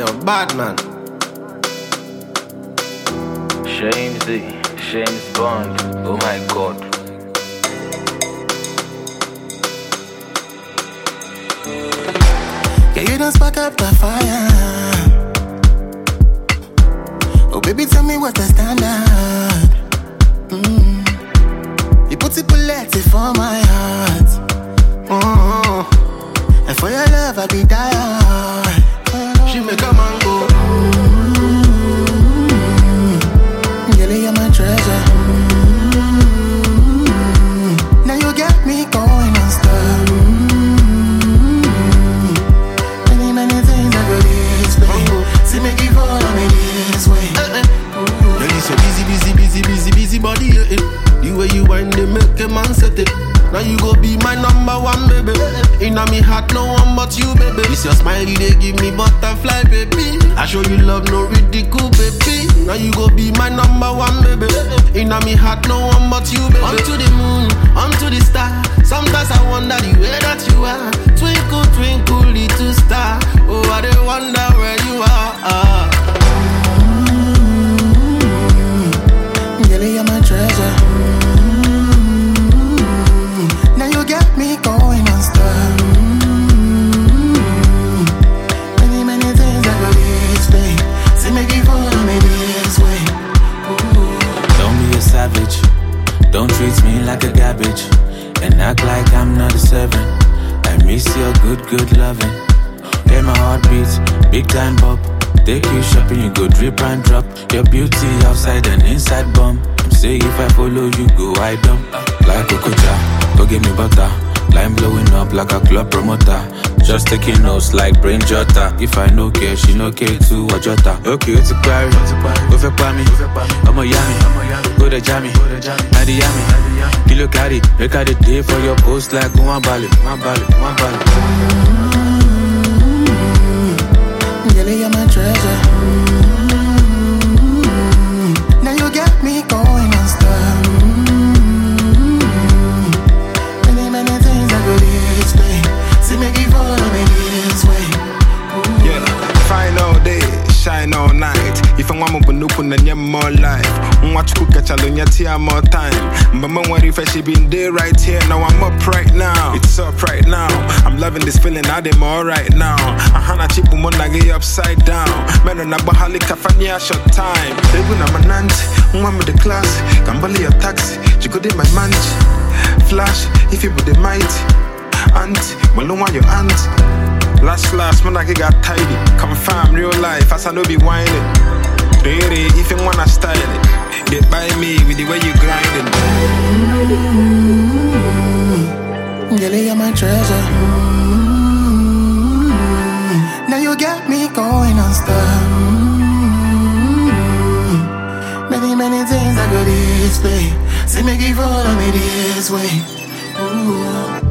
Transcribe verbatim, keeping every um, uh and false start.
Yo, bad man. Shamesy, James Bond, oh my god. Yeah, you don't spark up the fire. Oh baby, tell me what's the standard. mm. You put it bullet for my heart. mm. And for your love I be die. She make a man go. mm. Girl, you're my treasure. mm. Now you got me going on stuff. Body, yeah, eh. The way you wind, they make a man set it. Now you go be my number one, baby. Inna me heart, no one but you, baby. It's your smile, they give me butterfly, baby. I show you love, no ridicule, baby. Now you go be my number one, baby. Inna me heart, no one but you, baby. Onto the moon, onto the star. Sometimes I wonder the way that you are. Twinkle, twinkle, little star. Oh, I dey wonder where you are. You're my treasure. mm. Now you got me going on stuff. mm. Many, many things I could explain. See me give on me this way. Ooh. Don't be a savage. Don't treat me like a garbage. And act like I'm not a servant. I miss your good, good loving. Hear my heartbeat, big time pop. Take you shopping, you go drip and drop. Your beauty outside and inside bomb. Say if I follow you, go I dump. Like Okocha, go give me butter. Line blowing up like a club promoter. Just taking notes like brain jotter. If I no care, she no care too, or jota. Okay, it's a quarry, go for me. I'm a yummy, go to jammy. Now the yummy, kilo carry. Record the day for your post like one bally, one bally, one bally. Girl, you're my treasure. mm. Now you got me going on stuff. mm. Many, many things I could explain. See me give all of me this way. Ooh. Yeah, fine all day, shine all night. If I want to open then you more life. Watch cook catch a lunya tia more time. Mama worry if she been there right here. Now I'm up right now. It's up right now. I'm loving this feeling. I dem all right now. I hana chip woman I get upside down. Man on a bahali kafania short time. They gonna my aunt, one with the class. Kambali a taxi. You could in my manch. Flash if you put the might. Aunt, maluma your aunt. Last last man I got tidy. Confirm real life as I know be whining. Really, if you wanna style it, get by me with the way you grinding. mm. Girl, you're my treasure. mm. Now you got me going on stuff. mm. Many, many things I could explain. See me give all of me this way. Ooh.